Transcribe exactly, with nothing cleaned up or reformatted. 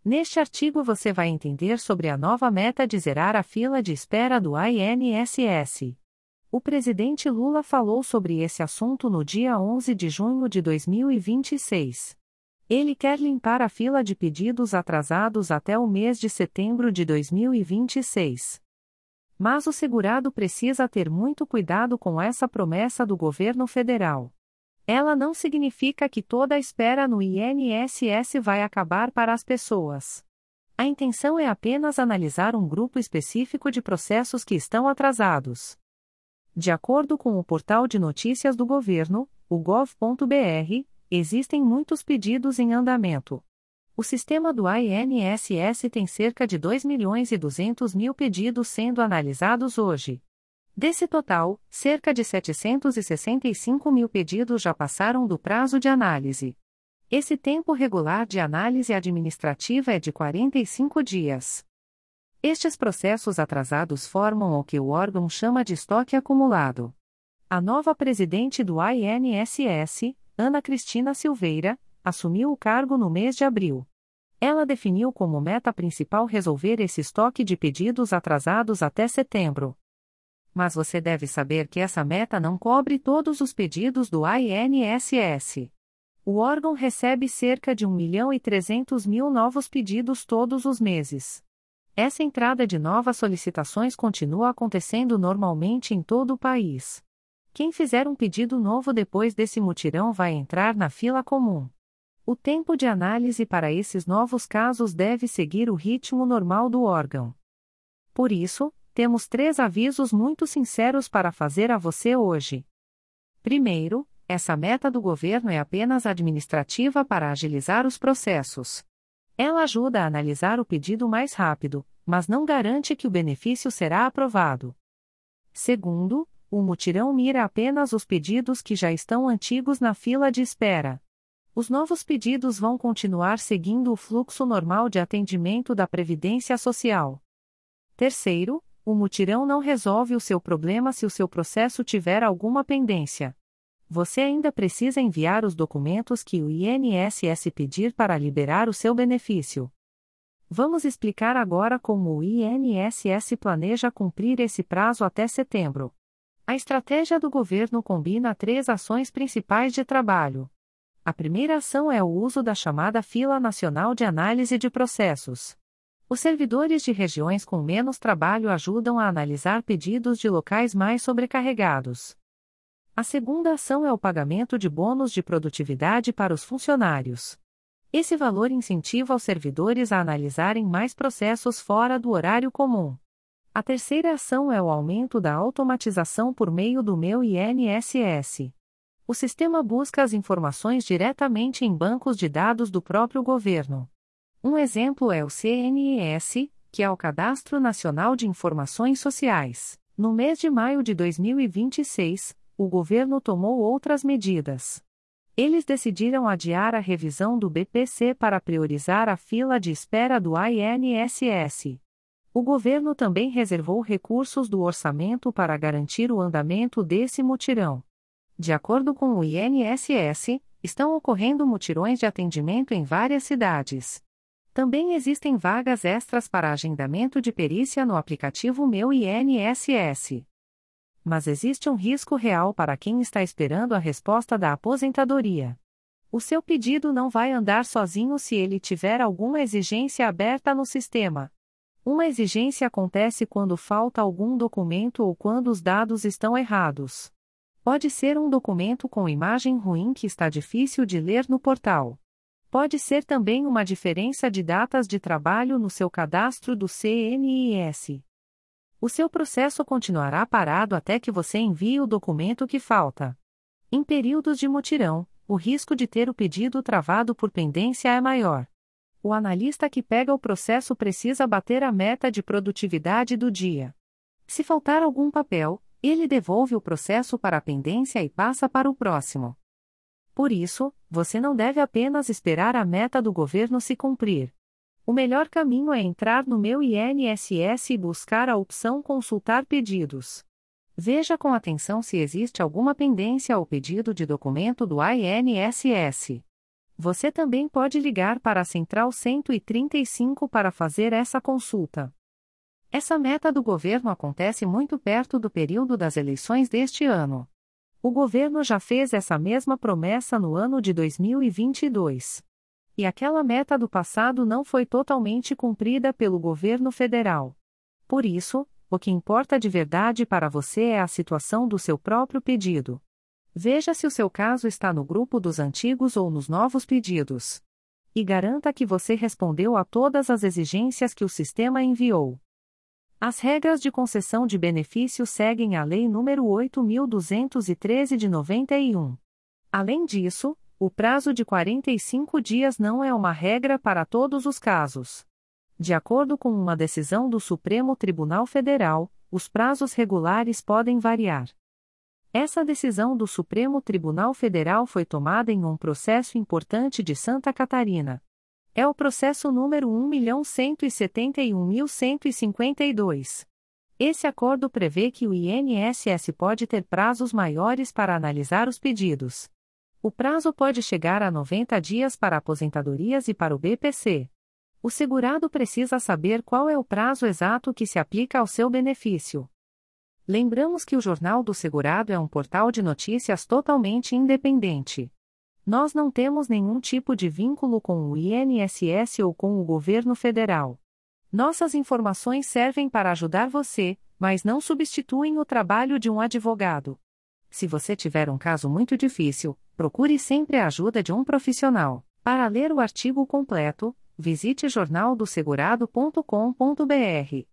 Neste artigo você vai entender sobre a nova meta de zerar a fila de espera do I N S S. O presidente Lula falou sobre esse assunto no dia onze de junho de dois mil e vinte e seis. Ele quer limpar a fila de pedidos atrasados até o mês de setembro de dois mil e vinte e seis. Mas o segurado precisa ter muito cuidado com essa promessa do governo federal. Ela não significa que toda a espera no I N S S vai acabar para as pessoas. A intenção é apenas analisar um grupo específico de processos que estão atrasados. De acordo com o portal de notícias do governo, o gov ponto br, existem muitos pedidos em andamento. O sistema do I N S S tem cerca de dois milhões e duzentos mil pedidos sendo analisados hoje. Desse total, cerca de setecentos e sessenta e cinco mil pedidos já passaram do prazo de análise. Esse tempo regular de análise administrativa é de quarenta e cinco dias. Estes processos atrasados formam o que o órgão chama de estoque acumulado. A nova presidente do I N S S, Ana Cristina Silveira, assumiu o cargo no mês de abril. Ela definiu como meta principal resolver esse estoque de pedidos atrasados até setembro. Mas você deve saber que essa meta não cobre todos os pedidos do I N S S. O órgão recebe cerca de um milhão e trezentos mil novos pedidos todos os meses. Essa entrada de novas solicitações continua acontecendo normalmente em todo o país. Quem fizer um pedido novo depois desse mutirão vai entrar na fila comum. O tempo de análise para esses novos casos deve seguir o ritmo normal do órgão. Por isso, temos três avisos muito sinceros para fazer a você hoje. Primeiro, essa meta do governo é apenas administrativa para agilizar os processos. Ela ajuda a analisar o pedido mais rápido, mas não garante que o benefício será aprovado. Segundo, o mutirão mira apenas os pedidos que já estão antigos na fila de espera. Os novos pedidos vão continuar seguindo o fluxo normal de atendimento da Previdência Social. Terceiro, o mutirão não resolve o seu problema se o seu processo tiver alguma pendência. Você ainda precisa enviar os documentos que o I N S S pedir para liberar o seu benefício. Vamos explicar agora como o I N S S planeja cumprir esse prazo até setembro. A estratégia do governo combina três ações principais de trabalho. A primeira ação é o uso da chamada Fila Nacional de Análise de Processos. Os servidores de regiões com menos trabalho ajudam a analisar pedidos de locais mais sobrecarregados. A segunda ação é o pagamento de bônus de produtividade para os funcionários. Esse valor incentiva os servidores a analisarem mais processos fora do horário comum. A terceira ação é o aumento da automatização por meio do Meu I N S S. O sistema busca as informações diretamente em bancos de dados do próprio governo. Um exemplo é o C N S, que é o Cadastro Nacional de Informações Sociais. No mês de maio de dois mil e vinte e seis, o governo tomou outras medidas. Eles decidiram adiar a revisão do B P C para priorizar a fila de espera do I N S S. O governo também reservou recursos do orçamento para garantir o andamento desse mutirão. De acordo com o I N S S, estão ocorrendo mutirões de atendimento em várias cidades. Também existem vagas extras para agendamento de perícia no aplicativo Meu I N S S. Mas existe um risco real para quem está esperando a resposta da aposentadoria. O seu pedido não vai andar sozinho se ele tiver alguma exigência aberta no sistema. Uma exigência acontece quando falta algum documento ou quando os dados estão errados. Pode ser um documento com imagem ruim que está difícil de ler no portal. Pode ser também uma diferença de datas de trabalho no seu cadastro do C N S. O seu processo continuará parado até que você envie o documento que falta. Em períodos de mutirão, o risco de ter o pedido travado por pendência é maior. O analista que pega o processo precisa bater a meta de produtividade do dia. Se faltar algum papel, ele devolve o processo para a pendência e passa para o próximo. Por isso, você não deve apenas esperar a meta do governo se cumprir. O melhor caminho é entrar no Meu I N S S e buscar a opção Consultar Pedidos. Veja com atenção se existe alguma pendência ou pedido de documento do I N S S. Você também pode ligar para a Central cento e trinta e cinco para fazer essa consulta. Essa meta do governo acontece muito perto do período das eleições deste ano. O governo já fez essa mesma promessa no ano de dois mil e vinte e dois. E aquela meta do passado não foi totalmente cumprida pelo governo federal. Por isso, o que importa de verdade para você é a situação do seu próprio pedido. Veja se o seu caso está no grupo dos antigos ou nos novos pedidos. E garanta que você respondeu a todas as exigências que o sistema enviou. As regras de concessão de benefícios seguem a Lei nº oito mil duzentos e treze de noventa e um. Além disso, o prazo de quarenta e cinco dias não é uma regra para todos os casos. De acordo com uma decisão do Supremo Tribunal Federal, os prazos regulares podem variar. Essa decisão do Supremo Tribunal Federal foi tomada em um processo importante de Santa Catarina. É o processo número um milhão cento e setenta e um mil cento e cinquenta e dois. Esse acordo prevê que o I N S S pode ter prazos maiores para analisar os pedidos. O prazo pode chegar a noventa dias para aposentadorias e para o B P C. O segurado precisa saber qual é o prazo exato que se aplica ao seu benefício. Lembramos que o Jornal do Segurado é um portal de notícias totalmente independente. Nós não temos nenhum tipo de vínculo com o I N S S ou com o governo federal. Nossas informações servem para ajudar você, mas não substituem o trabalho de um advogado. Se você tiver um caso muito difícil, procure sempre a ajuda de um profissional. Para ler o artigo completo, visite jornal do segurado ponto com ponto br.